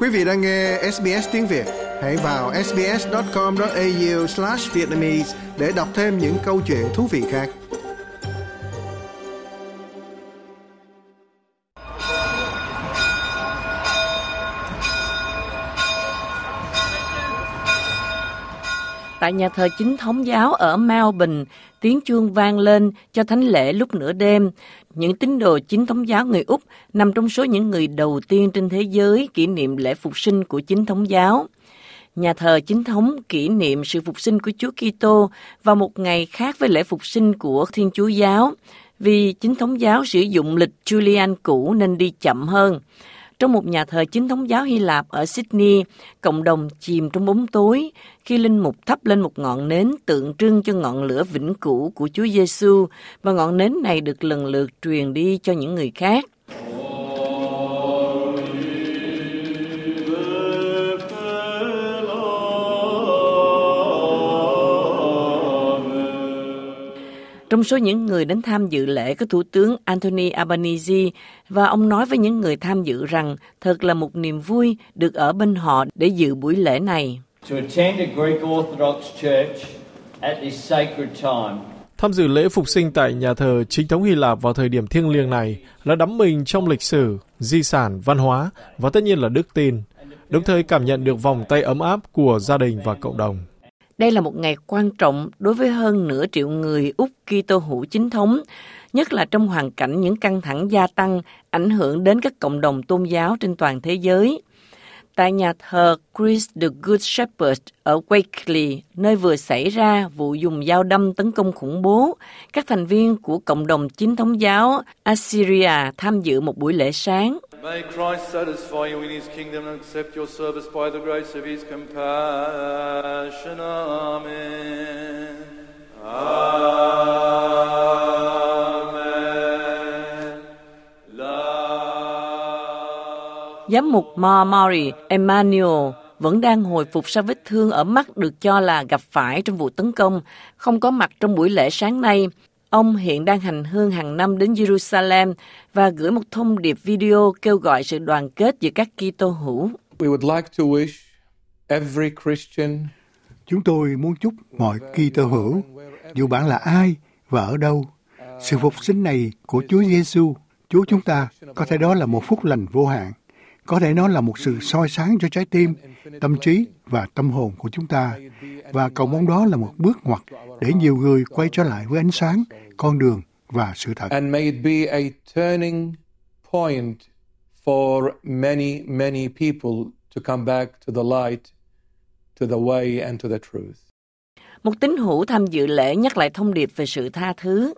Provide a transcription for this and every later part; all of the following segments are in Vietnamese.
Quý vị đang nghe SBS tiếng Việt. Hãy vào sbs.com.au/vietnamese để đọc thêm những câu chuyện thú vị khác. Tại nhà thờ Chính thống giáo ở Melbourne, tiếng chuông vang lên cho thánh lễ lúc nửa đêm. Những tín đồ Chính thống giáo người Úc nằm trong số những người đầu tiên trên thế giới kỷ niệm lễ phục sinh của Chính thống giáo. Nhà thờ Chính thống kỷ niệm sự phục sinh của Chúa Kitô vào một ngày khác với lễ phục sinh của Thiên Chúa giáo, vì Chính thống giáo sử dụng lịch Julian cũ nên đi chậm hơn. Trong một nhà thờ Chính thống giáo Hy Lạp ở Sydney, cộng đồng chìm trong bóng tối khi linh mục thắp lên một ngọn nến tượng trưng cho ngọn lửa vĩnh cửu của Chúa Giêsu, và ngọn nến này được lần lượt truyền đi cho những người khác. Trong số những người đến tham dự lễ có Thủ tướng Anthony Albanese, và ông nói với những người tham dự rằng thật là một niềm vui được ở bên họ để dự buổi lễ này. Tham dự lễ phục sinh tại nhà thờ Chính thống Hy Lạp vào thời điểm thiêng liêng này là đắm mình trong lịch sử, di sản, văn hóa và tất nhiên là đức tin, đồng thời cảm nhận được vòng tay ấm áp của gia đình và cộng đồng. Đây là một ngày quan trọng đối với hơn nửa triệu người Úc Kitô hữu chính thống, nhất là trong hoàn cảnh những căng thẳng gia tăng ảnh hưởng đến các cộng đồng tôn giáo trên toàn thế giới. Tại nhà thờ Christ the Good Shepherd ở Wakeley, nơi vừa xảy ra vụ dùng dao đâm tấn công khủng bố, các thành viên của cộng đồng chính thống giáo Assyria tham dự một buổi lễ sáng. May Christ satisfy you in his kingdom and accept your service by the grace of his compassion. Amen. Amen. Giám mục Maury Emmanuel vẫn đang hồi phục sau vết thương ở mắt được cho là gặp phải trong vụ tấn công, không có mặt trong buổi lễ sáng nay. Ông hiện đang hành hương hàng năm đến Jerusalem và gửi một thông điệp video kêu gọi sự đoàn kết giữa các Kitô hữu. Chúng tôi muốn chúc mọi Kitô hữu, dù bạn là ai và ở đâu, sự phục sinh này của Chúa Giêsu, Chúa chúng ta, có thể đó là một phúc lành vô hạn, có thể nó là một sự soi sáng cho trái tim, tâm trí và tâm hồn của chúng ta, và cầu mong đó là một bước ngoặt để nhiều người quay trở lại với ánh sáng, con đường và sự thật. And may it be a turning point for many people to come back to the light, to the way and to the truth. Một tín hữu tham dự lễ nhắc lại thông điệp về sự tha thứ.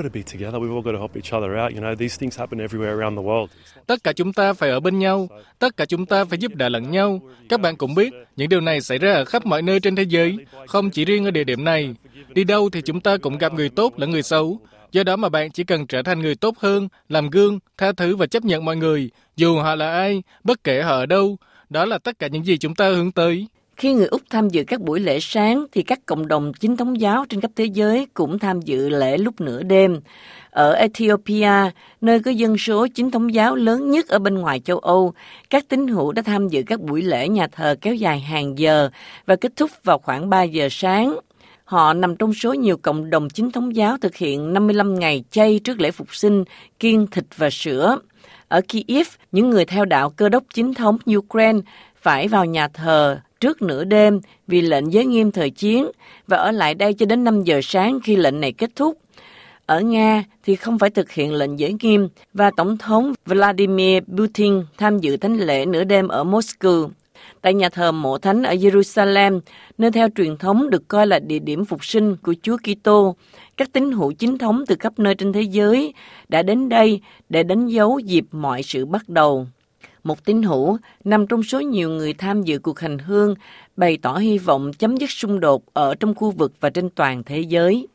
Tất cả chúng ta phải ở bên nhau, tất cả chúng ta phải giúp đỡ lẫn nhau. Các bạn cũng biết, những điều này xảy ra ở khắp mọi nơi trên thế giới, không chỉ riêng ở địa điểm này. Đi đâu thì chúng ta cũng gặp người tốt lẫn người xấu. Do đó mà bạn chỉ cần trở thành người tốt hơn, làm gương, tha thứ và chấp nhận mọi người, dù họ là ai, bất kể họ ở đâu. Đó là tất cả những gì chúng ta hướng tới. Khi người Úc tham dự các buổi lễ sáng, thì các cộng đồng chính thống giáo trên khắp thế giới cũng tham dự lễ lúc nửa đêm. Ở Ethiopia, nơi có dân số chính thống giáo lớn nhất ở bên ngoài châu Âu, các tín hữu đã tham dự các buổi lễ nhà thờ kéo dài hàng giờ và kết thúc vào khoảng 3 giờ sáng. Họ nằm trong số nhiều cộng đồng chính thống giáo thực hiện 55 ngày chay trước lễ phục sinh, kiêng thịt và sữa. Ở Kyiv, những người theo đạo Cơ đốc chính thống Ukraine phải vào nhà thờ trước nửa đêm vì lệnh giới nghiêm thời chiến và ở lại đây cho đến 5 giờ sáng khi lệnh này kết thúc. Ở Nga thì không phải thực hiện lệnh giới nghiêm và Tổng thống Vladimir Putin tham dự thánh lễ nửa đêm ở Moscow. Tại nhà thờ Mộ Thánh ở Jerusalem, nơi theo truyền thống được coi là địa điểm phục sinh của Chúa Kitô, các tín hữu chính thống từ khắp nơi trên thế giới đã đến đây để đánh dấu dịp mọi sự bắt đầu. Một tín hữu nằm trong số nhiều người tham dự cuộc hành hương bày tỏ hy vọng chấm dứt xung đột ở trong khu vực và trên toàn thế giới.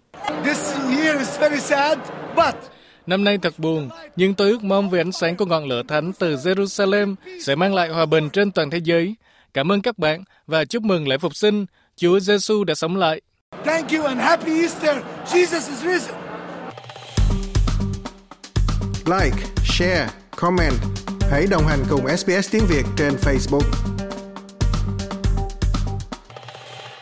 Năm nay thật buồn, nhưng tôi ước mong về ánh sáng của ngọn lửa thánh từ Jerusalem sẽ mang lại hòa bình trên toàn thế giới. Cảm ơn các bạn và chúc mừng lễ phục sinh. Chúa Giêsu đã sống lại. Thank you and happy Easter. Jesus is risen. Like, share, comment. Hãy đồng hành cùng SBS tiếng Việt trên Facebook.